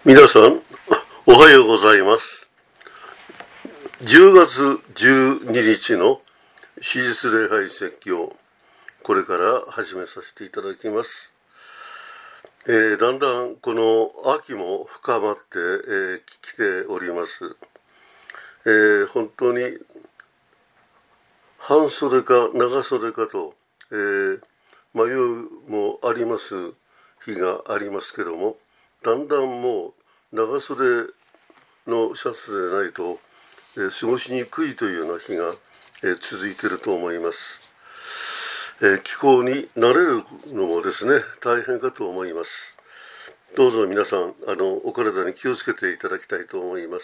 皆さん、おはようございます。10月12日の史実礼拝説教、これから始めさせていただきます。だんだんこの秋も深まって、きております。本当に半袖か長袖かと、迷いもあります日がありますけども、だんだんもう長袖のシャツでないと、過ごしにくいというような日が、続いていると思います。気候に慣れるのもですね、大変かと思います。どうぞ皆さん、お体に気をつけていただきたいと思います。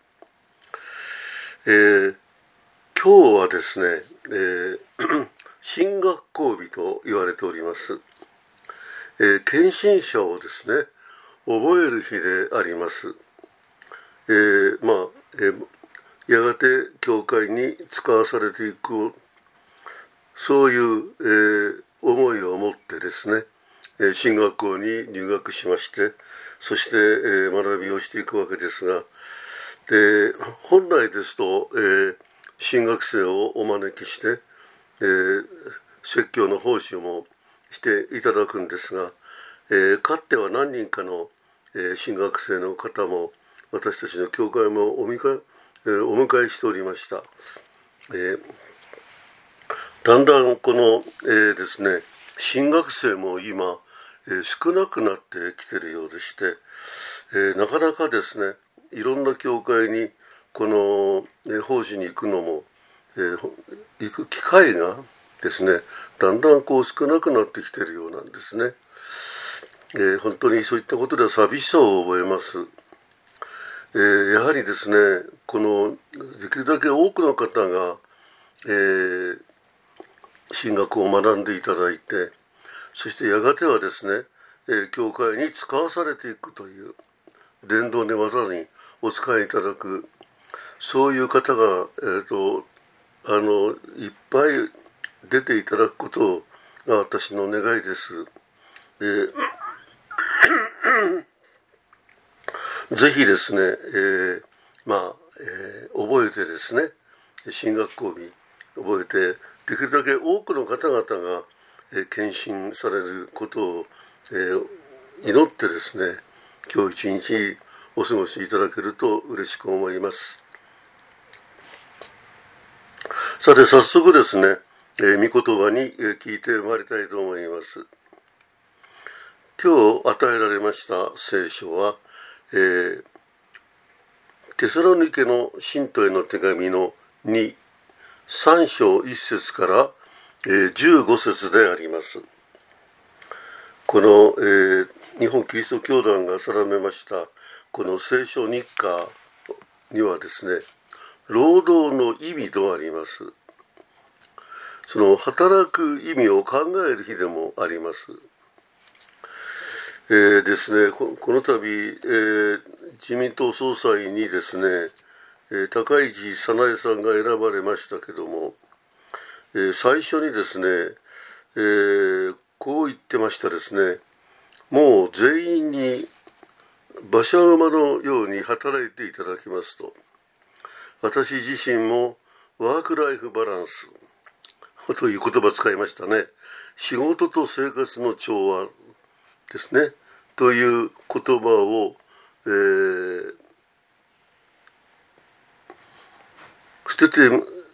今日はですね、新学校日と言われております。献身者をですね、覚える日であります。やがて教会に使わされていく、そういう、思いを持ってですね、進学校に入学しまして、そして、学びをしていくわけですが、本来ですと、新学生をお招きして、説教の奉仕もしていただくんですが、かつては何人かの新学生の方も私たちの教会もお迎えしておりました。だんだんこの、ですね、新学生も今、少なくなってきているようでして、なかなかですね、いろんな教会にこの、奉仕に行くのも、行く機会がですね、だんだんこう少なくなってきているようなんですね。本当にそういったことで寂しさを覚えます。やはりですね、このできるだけ多くの方が、神学を学んでいただいて、そしてやがてはですね、教会に使わされていくという伝道で技にお使いいただく、そういう方が、いっぱい出ていただくことが私の願いです。ぜひですね、覚えてですね、新学校日覚えて、できるだけ多くの方々が、献身されることを、祈ってですね、今日一日お過ごしいただけると嬉しく思います。さて早速ですね、御言葉に聞いてまいりたいと思います。今日与えられました聖書は、テサロニケの信徒への手紙の3章1節から、15節であります。この、日本キリスト教団が定めましたこの聖書日課にはですね、労働の意味とあります。その働く意味を考える日でもあります。ですね、この度、自民党総裁にですね、高市早苗さんが選ばれましたけども、最初にですね、こう言ってましたですね。もう全員に馬車馬のように働いていただきますと。私自身もワークライフバランスという言葉を使いましたね。仕事と生活の調和ですね。という言葉を、捨てて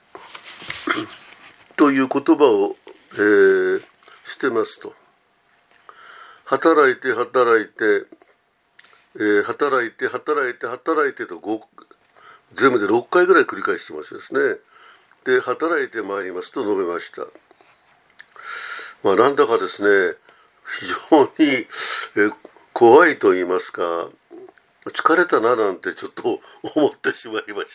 という言葉を、捨てますと。働いて働いて、働いて働いて働いてと全部で6回ぐらい繰り返してますですね。で、働いてまいりますと述べました。なんだかですね、非常に、怖いと言いますか、疲れたななんてちょっと思ってしまいました。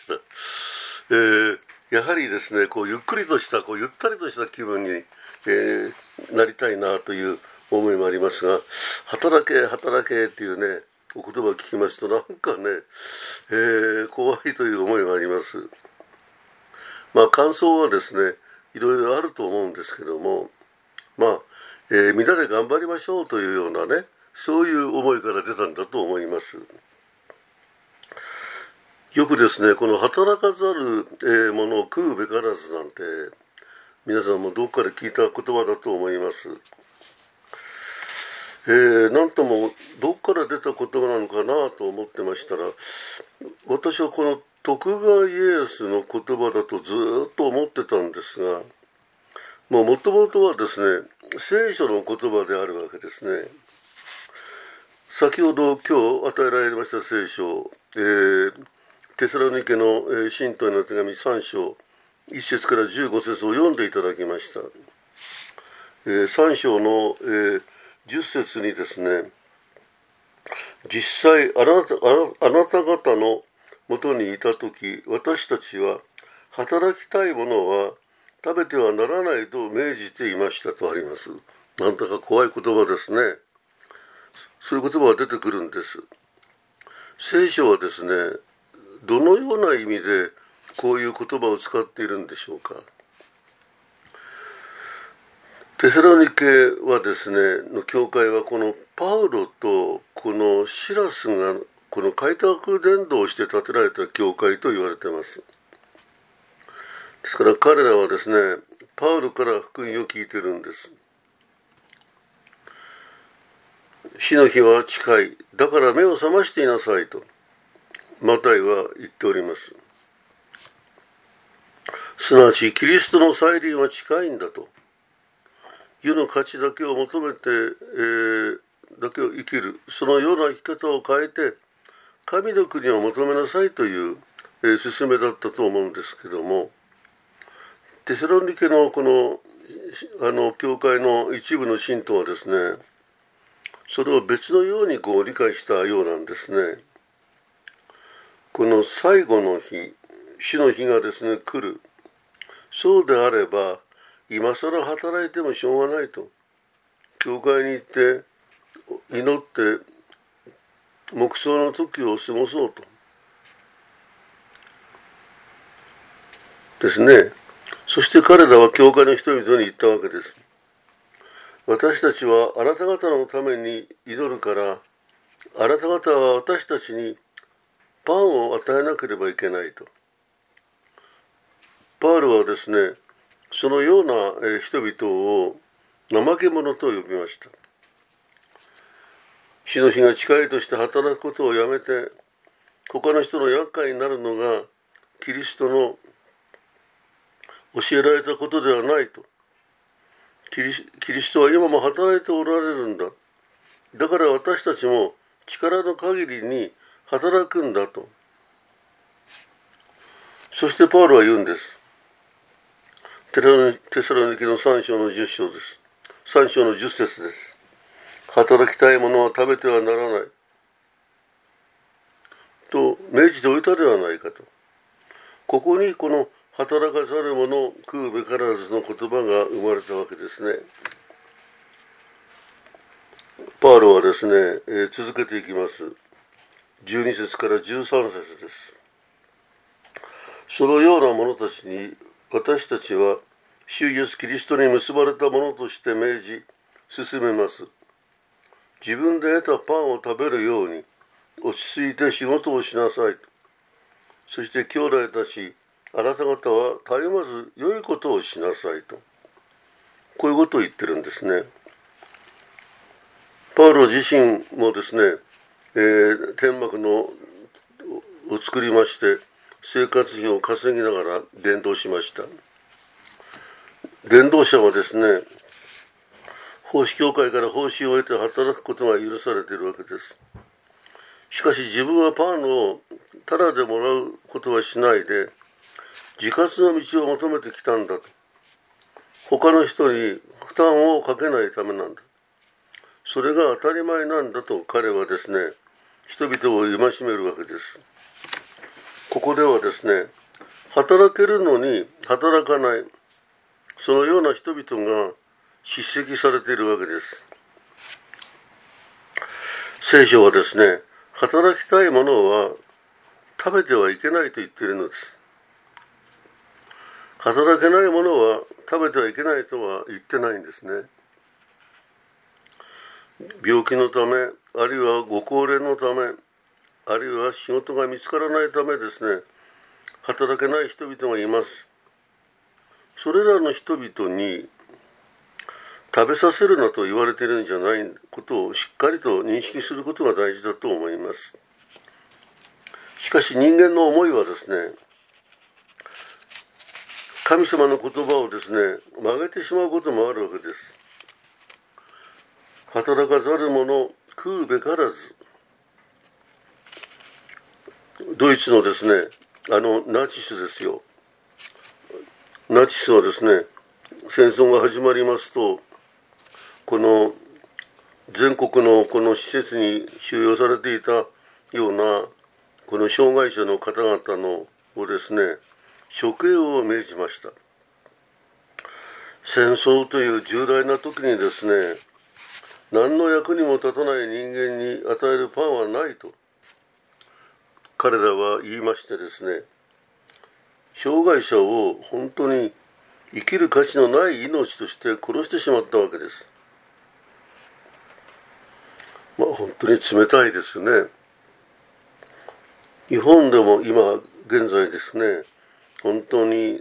やはりですね、こうゆっくりとしたゆったりとした気分に、なりたいなという思いもありますが、働け働けっていうねお言葉を聞きますとなんかね、怖いという思いがあります。感想はですね、いろいろあると思うんですけども、みんなで頑張りましょうというようなね、 そういう思いから出たんだと思います。よくですね、この働かざるものを食うべからずなんて、皆さんもどっかで聞いた言葉だと思います。なんともどっから出た言葉なのかなと思ってましたら、私はこの徳川家康の言葉だとずっと思ってたんですが、もともとはですね、聖書の言葉であるわけですね。先ほど今日与えられました聖書、テサロニケの信徒への手紙3章1節から15節を読んでいただきました。3章の10節にですね、実際あなた方のもとにいたとき、私たちは働きたいものは食べてはならないと命じていましたとあります。なんだか怖い言葉ですね。そういう言葉が出てくるんです。聖書はですね、どのような意味でこういう言葉を使っているんでしょうか。テサロニケはですね、の教会はこのパウロとこのシラスがこの開拓伝道をして建てられた教会と言われています。ですから彼らはですね、パウロから福音を聞いているんです。死の日は近い。だから目を覚ましていなさいとマタイは言っております。すなわちキリストの再臨は近いんだと。世の価値だけを求めて、だけを生きる、そのような生き方を変えて神の国を求めなさいという、勧めだったと思うんですけども、テサロニケのこの教会の一部の信徒はですね、それを別のように理解したようなんですね。この最後の日、死の日がですね来る。そうであれば今更働いてもしょうがないと。教会に行って祈って黙想の時を過ごそうとですね。そして彼らは教会の人々に言ったわけです。私たちはあなた方のために祈るから、あなた方は私たちにパンを与えなければいけないと。パウロはですね、そのような人々を怠け者と呼びました。死の日が近いとして働くことをやめて、他の人の厄介になるのがキリストの教えられたことではないと。キリストは今も働いておられるんだ。だから私たちも力の限りに働くんだと。そしてパウロは言うんです。テサロニケの3章の10章です。3章の10節です。働きたいものは食べてはならないと命じておいたではないかと。ここにこの働かざる者食うべからずの言葉が生まれたわけですね。パウロはですね、続けていきます。12節から13節です。そのような者たちに私たちは主イエスキリストに結ばれた者として命じ進めます。自分で得たパンを食べるように落ち着いて仕事をしなさい。そして兄弟たち、あなた方は絶えまず良いことをしなさいと。こういうことを言ってるんですね。パウロ自身もですね、天幕を作りまして生活費を稼ぎながら伝道しました。伝道者はですね、奉仕協会から報酬を得て働くことが許されているわけです。しかし自分はパンをタダでもらうことはしないで自活の道を求めてきたんだと。他の人に負担をかけないためなんだ。それが当たり前なんだと彼はですね、人々を戒めるわけです。ここではですね、働けるのに働かない、そのような人々が叱責されているわけです。聖書はですね、働きたいものは食べてはいけないと言っているのです。働けないものは食べてはいけないとは言ってないんですね。 病気のため、あるいはご高齢のため、あるいは仕事が見つからないためですね、働けない人々がいます。それらの人々に食べさせるなと言われているんじゃないことをしっかりと認識することが大事だと思います。しかし人間の思いはですね、神様の言葉をですね、曲げてしまうこともあるわけです。働かざる者食うべからず。ドイツのですね、ナチスですよ。ナチスはですね、戦争が始まりますと、この全国のこの施設に収容されていたようなこの障害者の方々をですね、処刑を命じました。戦争という重大な時にですね、何の役にも立たない人間に与えるパンはないと彼らは言いましてですね、障害者を本当に生きる価値のない命として殺してしまったわけです。本当に冷たいですね。日本でも今現在ですね、本当に、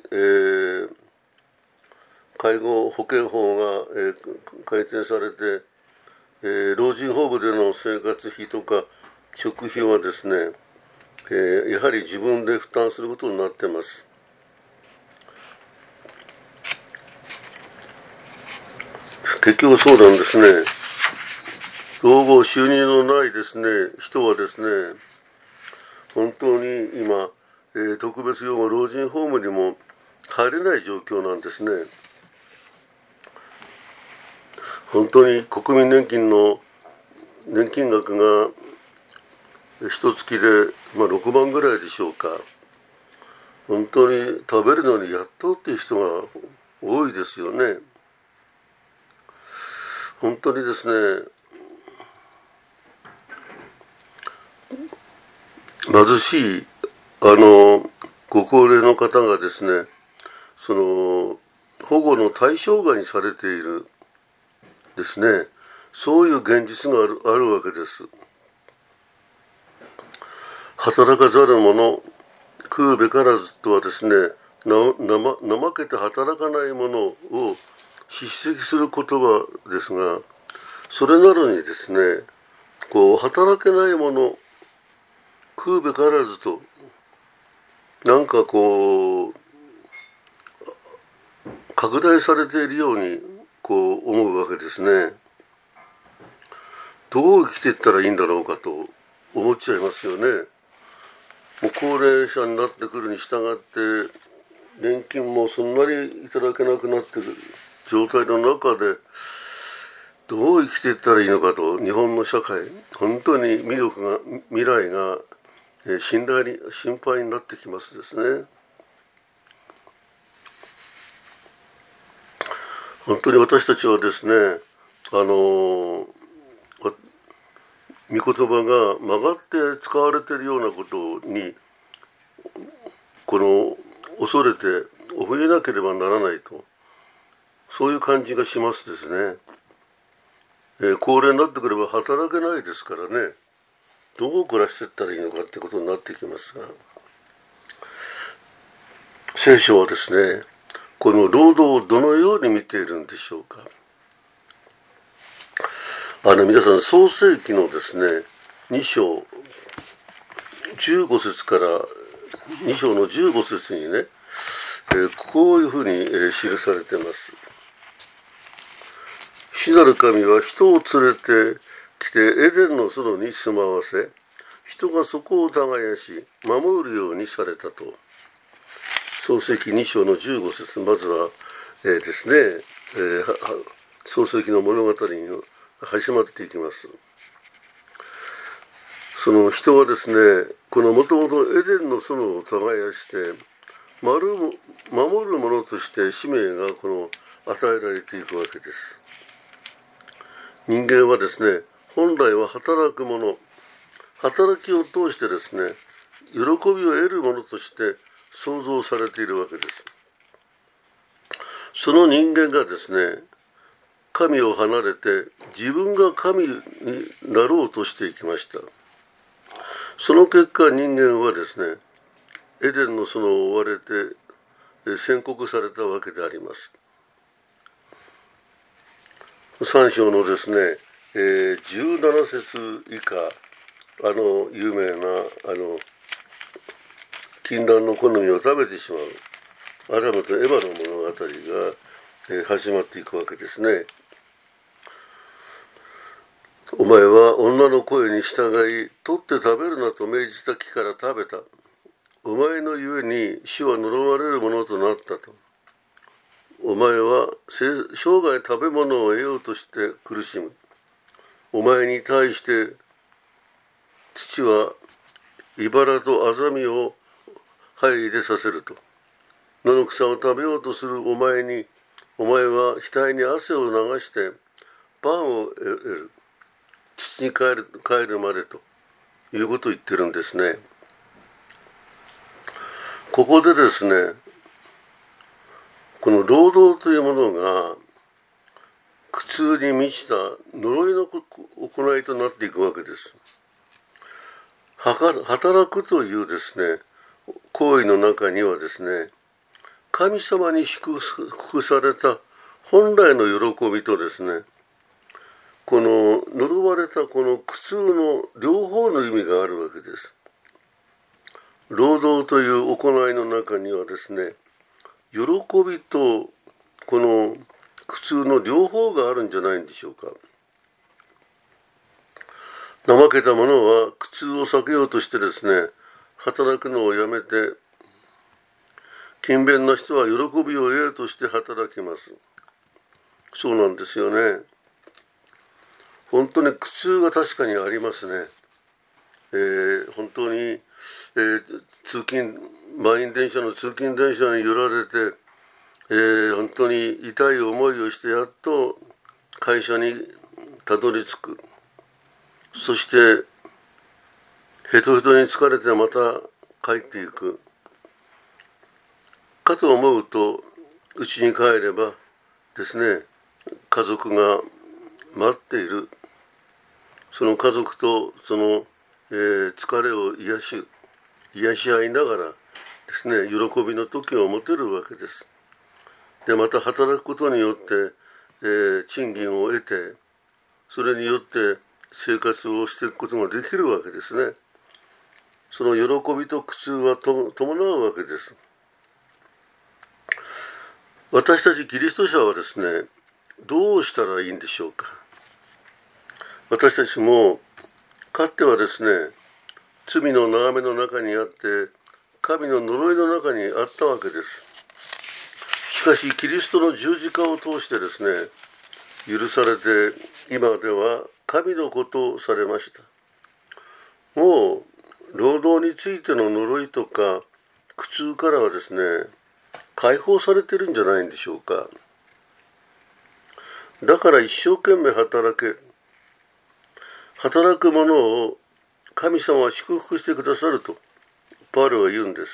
介護保険法が、改定されて、老人ホームでの生活費とか食費はですね、やはり自分で負担することになっています。結局そうなんですね。老後収入のないですね、人はですね、本当に今、特別養護老人ホームにも入れない状況なんですね。本当に国民年金の年金額が一月で、6万ぐらいでしょうか。本当に食べるのにやっとっていう人が多いですよね。本当にですね、貧しいご高齢の方がですね、その保護の対象外にされているですね、そういう現実があるわけです。働かざる者食うべからずとはですね、怠けて働かない者を叱責する言葉ですが、それなのにですね、働けない者食うべからずとなんか拡大されているように思うわけですね。どう生きていったらいいんだろうかと思っちゃいますよね。もう高齢者になってくるに従って年金もそんなにいただけなくなってくる状態の中でどう生きていったらいいのかと、日本の社会本当に未来が心配になってきますですね。本当に私たちはですね、御言葉が曲がって使われているようなことに恐れて怯えなければならないと、そういう感じがしますですね。高齢になってくれば働けないですからね、どう暮らしていったらいいのかってことになってきますが、聖書はですね、この労働をどのように見ているんでしょうか。皆さん創世記のですね2章15節から2章の15節にね、こういうふうに、記されています。主なる神は人を連れてきてエデンの園に住まわせ、人がそこを耕し守るようにされたと。創世記2章の15節、まずは、ですね、創世記の物語に始まっていきます。その人はですね、このもともとエデンの園を耕して守る者として使命が与えられていくわけです。人間はですね、本来は働く者、働きを通してですね、喜びを得る者として創造されているわけです。その人間がですね、 神を離れて自分が神になろうとしていきました。その結果、人間はですね、エデンの園を追われて宣告されたわけであります。3章のですね、17節以下、有名な禁断の好みを食べてしまうアダムとエヴァの物語が始まっていくわけですね。お前は女の声に従い、取って食べるなと命じた木から食べた。お前のゆえに死は呪われるものとなったと。お前は生涯食べ物を得ようとして苦しむ。お前に対して土は茨とアザミを入り出させると。野の草を食べようとするお前は額に汗を流してパンを得る。土に帰るまでということを言ってるんですね。ここでですね、この労働というものが苦痛に満ちた呪いの行いとなっていくわけです。働くというですね、行為の中にはですね、神様に祝福された本来の喜びとですね、この呪われたこの苦痛の両方の意味があるわけです。労働という行いの中にはですね、喜びとこの苦痛の両方があるんじゃないんでしょうか。怠けた者は苦痛を避けようとしてですね、働くのをやめて、勤勉な人は喜びを得ようとして働きます。そうなんですよね。本当に苦痛が確かにありますね。本当に、満員電車の通勤電車に揺られて、本当に痛い思いをしてやっと会社にたどり着く。そしてヘトヘトに疲れてまた帰っていくかと思うと、家に帰ればですね、家族が待っている。その家族とその、疲れを癒し合いながらですね、喜びの時を持てるわけです。でまた働くことによって、賃金を得て、それによって生活をしていくことができるわけですね。その喜びと苦痛は伴うわけです。私たちキリスト者はですね、どうしたらいいんでしょうか。私たちもかつてはですね、罪の眺めの中にあって、神の呪いの中にあったわけです。しかしキリストの十字架を通してですね、許されて、今では神の子とされました。もう労働についての呪いとか苦痛からはですね、解放されてるんじゃないんでしょうか。だから一生懸命働く者を神様は祝福してくださるとパウロは言うんです。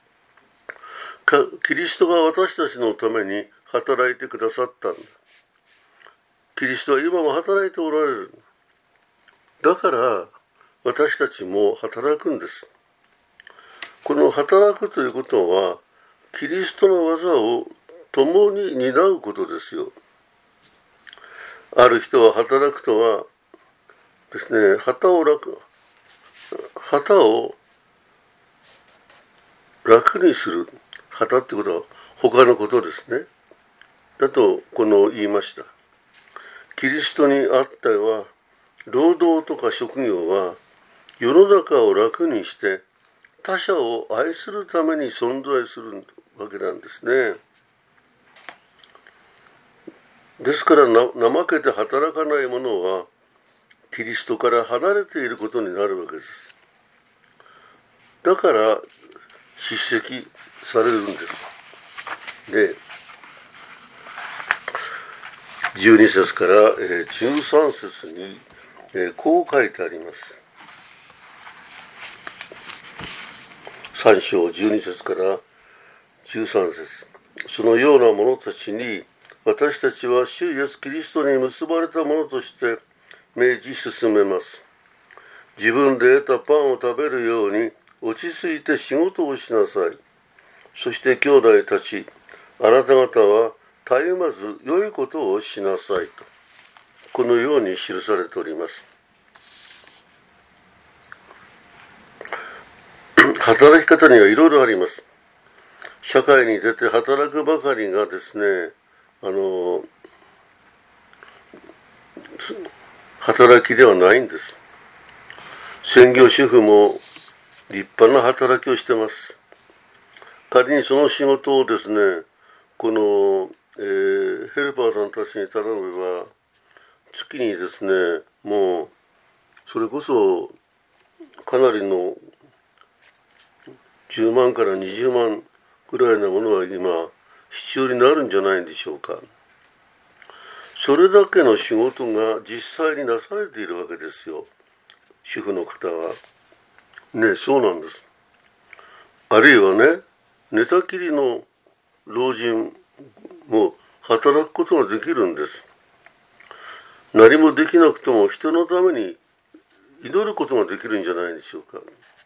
キリストが私たちのために働いてくださったんだ。キリストは今も働いておられる。だから私たちも働くんです。この働くということは、キリストの技を共に担うことですよ。ある人は働くとはですね、旗を楽にする。旗ってことは他のことですね。だと言いました。キリストにあっては、労働とか職業は世の中を楽にして他者を愛するために存在するわけなんですね。ですから怠けて働かない者はキリストから離れていることになるわけです。だから叱責されるんです。で、12節から13節にこう書いてあります。3章12節から13節。そのような者たちに私たちは主イエスキリストに結ばれたものとして命じ進めます。自分で得たパンを食べるように落ち着いて仕事をしなさい。そして兄弟たち、あなた方はたゆまず良いことをしなさいと、このように記されております。働き方にはいろいろあります。社会に出て働くばかりがですね、働きではないんです。専業主婦も立派な働きをしてます。仮にその仕事をですね、この、ヘルパーさんたちに頼めば、月にですね、もうそれこそかなりの10万から20万ぐらいなものは今必要になるんじゃないんでしょうか。それだけの仕事が実際になされているわけですよ、主婦の方は。ね、そうなんです。あるいはね、寝たきりの老人も働くことができるんです。何もできなくとも人のために祈ることができるんじゃないでしょうか。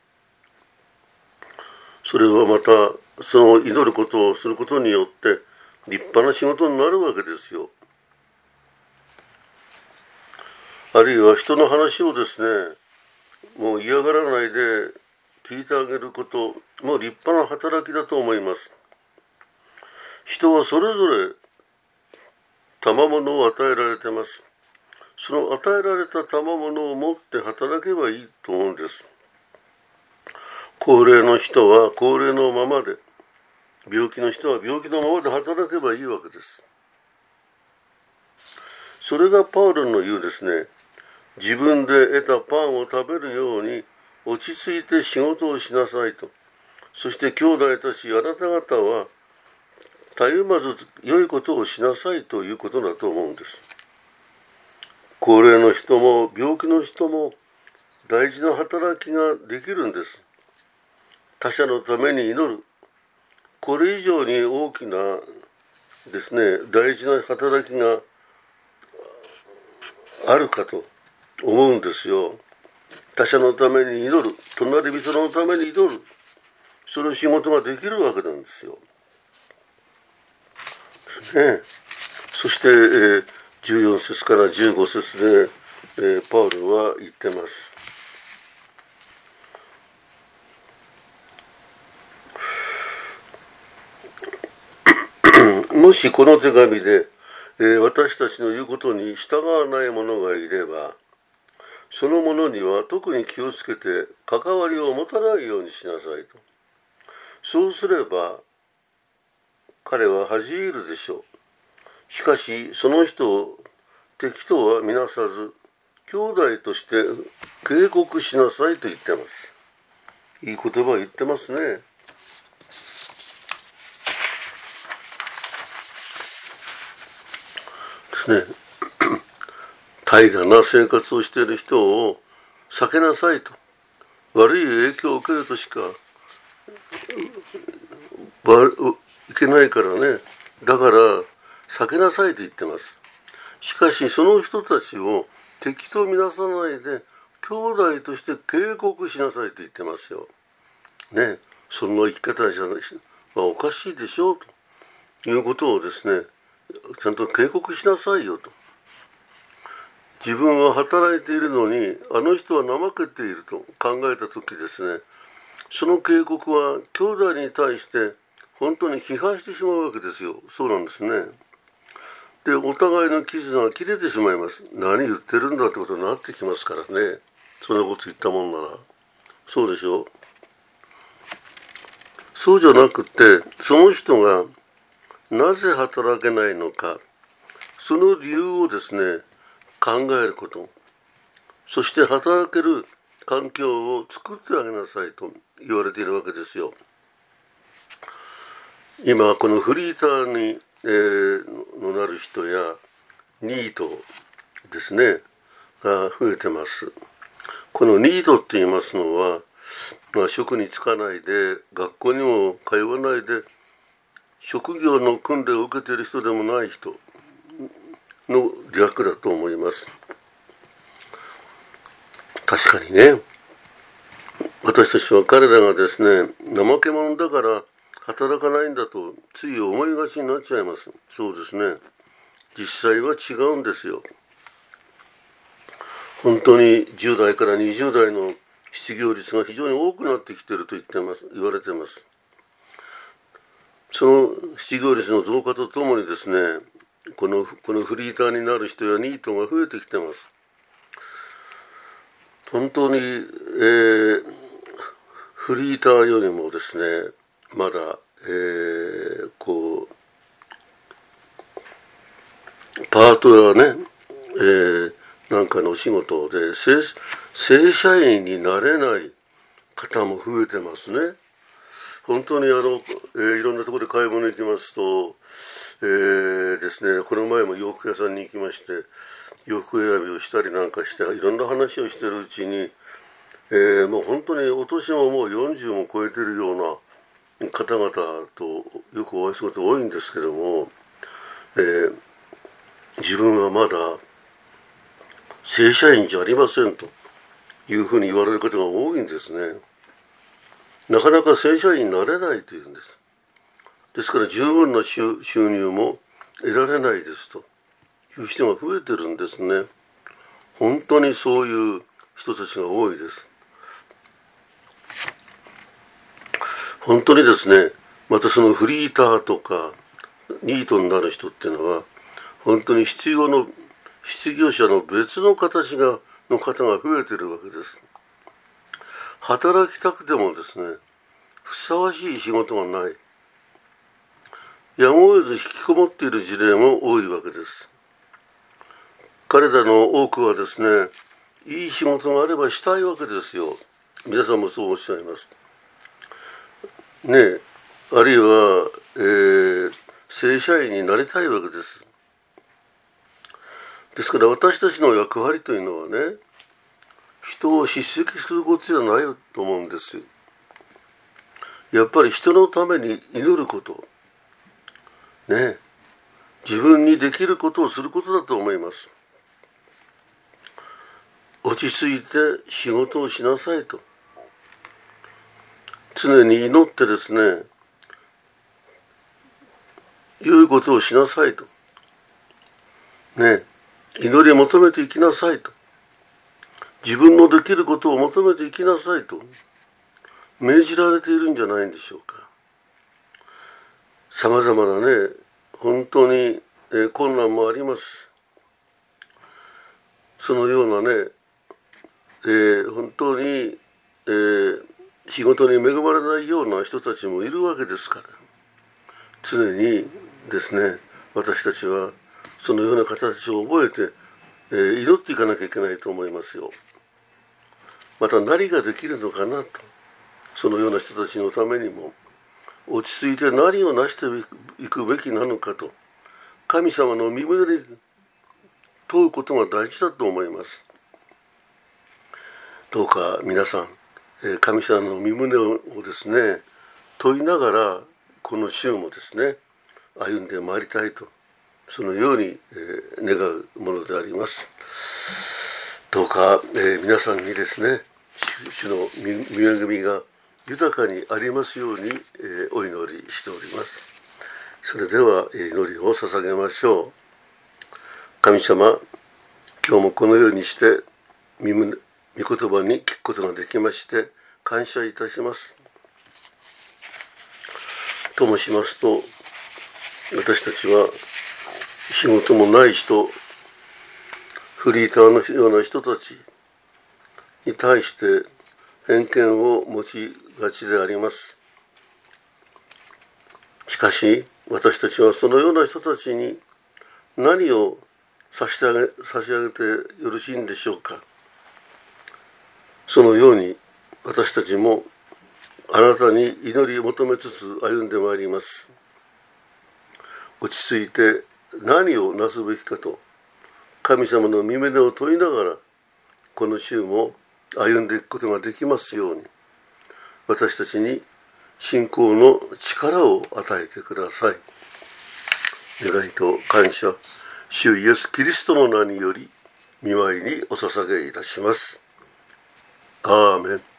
それはまたその祈ることをすることによって立派な仕事になるわけですよ。あるいは人の話をですね、もう嫌がらないで聞いてあげることも立派な働きだと思います。人はそれぞれ賜物を与えられています。その与えられた賜物を持って働けばいいと思うんです。高齢の人は高齢のままで、病気の人は病気のままで働けばいいわけです。それがパウロの言うですね、自分で得たパンを食べるように落ち着いて仕事をしなさいと。そして兄弟たち、あなた方はたゆまず良いことをしなさいということだと思うんです。高齢の人も病気の人も大事な働きができるんです。他者のために祈る。これ以上に大きなですね、大事な働きがあるかと思うんですよ。他者のために祈る。隣人のために祈る。その仕事ができるわけなんですよ。ね、そして、14節から15節で、パウロは言ってます。もしこの手紙で、私たちの言うことに従わない者がいれば、その者には特に気をつけて関わりを持たないようにしなさいと。そうすれば彼は恥じ入るでしょう。しかしその人を敵とは見なさず、兄弟として警告しなさいと言ってます。いい言葉を言ってますね。ですね。怠惰な生活をしている人を避けなさいと。悪い影響を受けるとしかいけないからね。だから避けなさいと言ってます。しかしその人たちを敵と見なさないで兄弟として警告しなさいと言ってますよ。ね、そんな生き方じゃないし、おかしいでしょうということをですね、ちゃんと警告しなさいよと。自分は働いているのにあの人は怠けていると考えた時ですね、その警告は兄弟に対して本当に批判してしまうわけですよ。そうなんですね。で、お互いの絆が切れてしまいます。何言ってるんだってことになってきますからね。そんなこと言ったもんなら。そうでしょう。そうじゃなくて、その人がなぜ働けないのか、その理由をですね、考えること、そして働ける環境を作ってあげなさいと言われているわけですよ。今このフリーターに、のなる人やニートですねが増えてます。このニートって言いますのは、職に就かないで学校にも通わないで職業の訓練を受けている人でもない人、 の略だと思います。確かにね、私たちは彼らがですね、怠け者だから働かないんだとつい思いがちになっちゃいます。そうですね、実際は違うんですよ。本当に10代から20代の失業率が非常に多くなってきていると言われています。その失業率の増加とともにですね、このフリーターになる人やニートが増えてきています。本当に、フリーターよりもですね、まだ、パートやね、なんかのお仕事で正社員になれない方も増えてますね。本当にいろんなところで買い物行きますと、ですね、この前も洋服屋さんに行きまして、洋服選びをしたりなんかして、いろんな話をしているうちに、もう本当にお年ももう40も超えているような方々とよくお会いすること多いんですけども、自分はまだ正社員じゃありませんというふうに言われる方が多いんですね。なかなか正社員になれないというんです。ですから十分な収入も得られないですという人が増えてるんですね。本当にそういう人たちが多いです。本当にですね、またそのフリーターとかニートになる人っていうのは、本当に失業者の別の形の方が増えてるわけです。働きたくてもですね、ふさわしい仕事がない。やむを得ず引きこもっている事例も多いわけです。彼らの多くはですね、いい仕事があればしたいわけですよ。皆さんもそうおっしゃいます。ねえ、あるいは、正社員になりたいわけです。ですから私たちの役割というのはね、人を叱責することじゃないと思うんですよ。やっぱり人のために祈ること、ね、自分にできることをすることだと思います。落ち着いて仕事をしなさいと。常に祈ってですね、良いことをしなさいと。ね、祈りを求めていきなさいと。自分のできることを求めていきなさいと命じられているんじゃないんでしょうか。さまざまなね、本当に困難もあります。そのようなね、本当に、仕事に恵まれないような人たちもいるわけですから、常にですね、私たちはそのような形を覚えて、祈っていかなきゃいけないと思いますよ。また何ができるのかなと、そのような人たちのためにも落ち着いて何を成していくべきなのかと、神様の御胸に問うことが大事だと思います。どうか皆さん、神様の御胸をですね、問いながらこの週もですね、歩んでまいりたいと、そのように、願うものであります。どうか、皆さんにですね、主の御恵みが豊かにありますように、お祈りしております。それでは祈りを捧げましょう。神様、今日もこのようにして御言葉に聞くことができまして感謝いたします。ともしますと、私たちは仕事もない人、フリーターのような人たちに対して偏見を持ちがちであります。しかし私たちはそのような人たちに何を差し上げてよろしいんでしょうか。そのように私たちもあなたに祈りを求めつつ歩んでまいります。落ち着いて何をなすべきかと神様の御胸を問いながらこの週も歩んでいくことができますように、私たちに信仰の力を与えてください。願いと感謝、 主イエス・キリストの名により御前にお捧げいたします。アーメン。